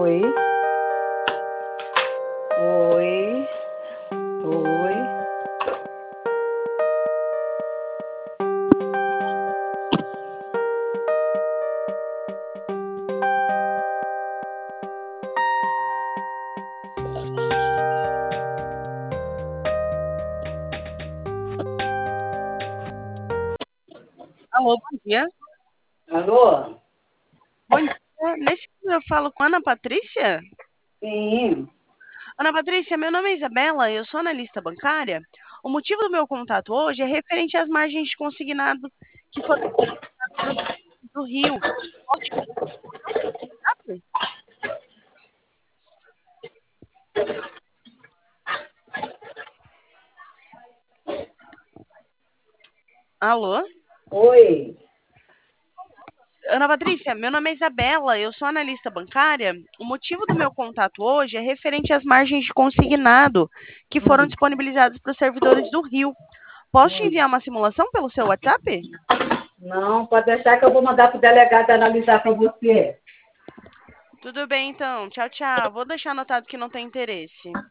Oi, oi, oi. Alô, bom dia. Alô? Bom dia. Nesse caso eu falo com a Ana Patrícia? Sim. Ana Patrícia, meu nome é Isabela, eu sou analista bancária. O motivo do meu contato hoje é referente às margens de consignado que foram do Rio. Posso te contar? Alô? Oi. Ana Patrícia, meu nome é Isabela, eu sou analista bancária. O motivo do meu contato hoje é referente às margens de consignado que foram Hum, disponibilizadas para os servidores do Rio. Posso te hum. enviar uma simulação pelo seu WhatsApp? Não, pode deixar que eu vou mandar pro delegado analisar para você. Tudo bem, então. Tchau, tchau. Vou deixar anotado que não tem interesse.